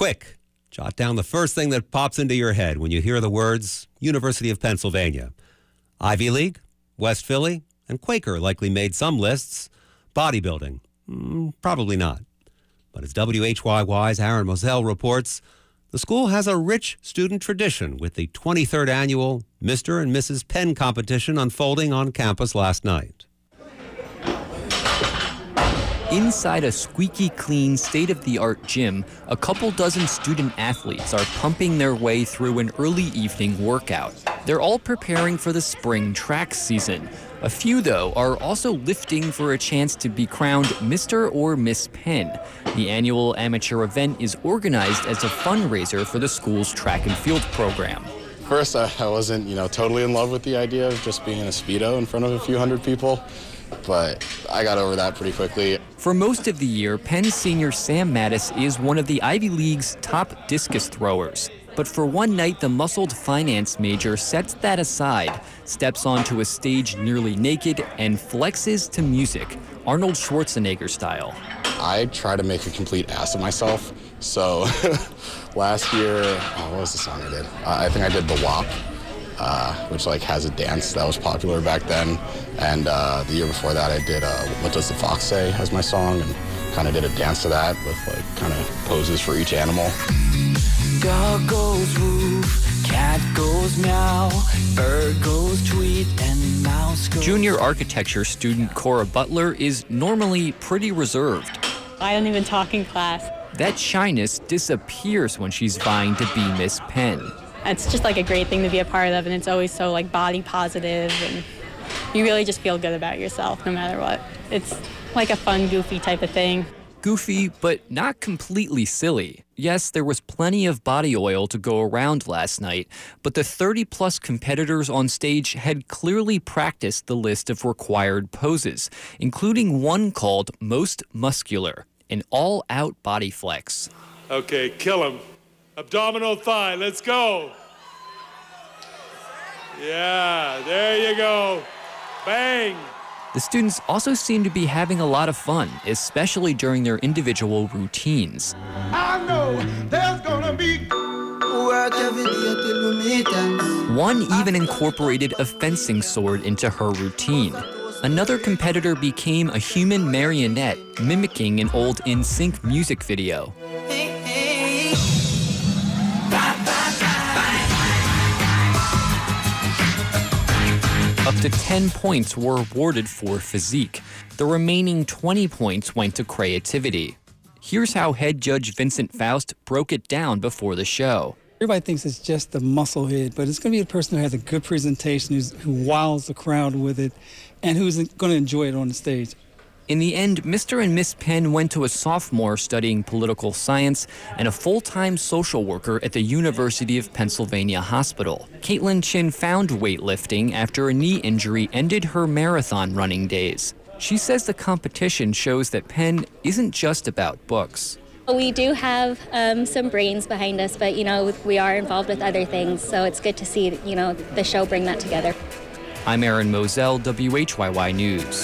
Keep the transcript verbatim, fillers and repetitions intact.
Quick, jot down the first thing that pops into your head when you hear the words University of Pennsylvania. Ivy League, West Philly, and Quaker likely made some lists. Bodybuilding, mm, probably not. But as W H Y Y's Aaron Moselle reports, the school has a rich student tradition with the twenty-third annual Mister and Missus Penn competition unfolding on campus last night. Inside a squeaky clean, state-of-the-art gym, a couple dozen student athletes are pumping their way through an early evening workout. They're all preparing for the spring track season. A few, though, are also lifting for a chance to be crowned Mister or Miss Penn. The annual amateur event is organized as a fundraiser for the school's track and field program. First, I wasn't, you know, totally in love with the idea of just being in a Speedo in front of a few hundred people, but I got over that pretty quickly. For most of the year, Penn senior Sam Mattis is one of the Ivy League's top discus throwers. But for one night, the muscled finance major sets that aside, steps onto a stage nearly naked, and flexes to music, Arnold Schwarzenegger style. I try to make a complete ass of myself. So last year, oh, what was the song I did? Uh, I think I did The W A P, uh, which like has a dance that was popular back then. And uh, the year before that, I did uh, What Does the Fox Say as my song, and kind of did a dance to that with like kind of poses for each animal. Dog goes woof, cat goes meow, bird goes tweet, and mouse goes... Junior architecture student Cora Butler is normally pretty reserved. I don't even talk in class. That shyness disappears when she's vying to be Miss Penn. It's just like a great thing to be a part of, and it's always so like body positive, and you really just feel good about yourself no matter what. It's like a fun, goofy type of thing. Goofy, but not completely silly. Yes, there was plenty of body oil to go around last night, but the thirty-plus competitors on stage had clearly practiced the list of required poses, including one called Most Muscular, an all-out body flex. Okay, kill him. Abdominal thigh, let's go. Yeah, there you go. Bang. The students also seem to be having a lot of fun, especially during their individual routines. I know there's gonna be work every day till we meet them. One even incorporated a fencing sword into her routine. Another competitor became a human marionette, mimicking an old N Sync music video. Up to ten points were awarded for physique. The remaining twenty points went to creativity. Here's how head judge Vincent Faust broke it down before the show. Everybody thinks it's just the musclehead, but it's going to be a person who has a good presentation, who's, who wows the crowd with it, and who's going to enjoy it on the stage. In the end, Mister and Miss Penn went to a sophomore studying political science and a full-time social worker at the University of Pennsylvania Hospital. Caitlin Chin found weightlifting after a knee injury ended her marathon running days. She says the competition shows that Penn isn't just about books. We do have um, some brains behind us, but, you know, we are involved with other things, so it's good to see, you know, the show bring that together. I'm Aaron Moselle, W H Y Y News.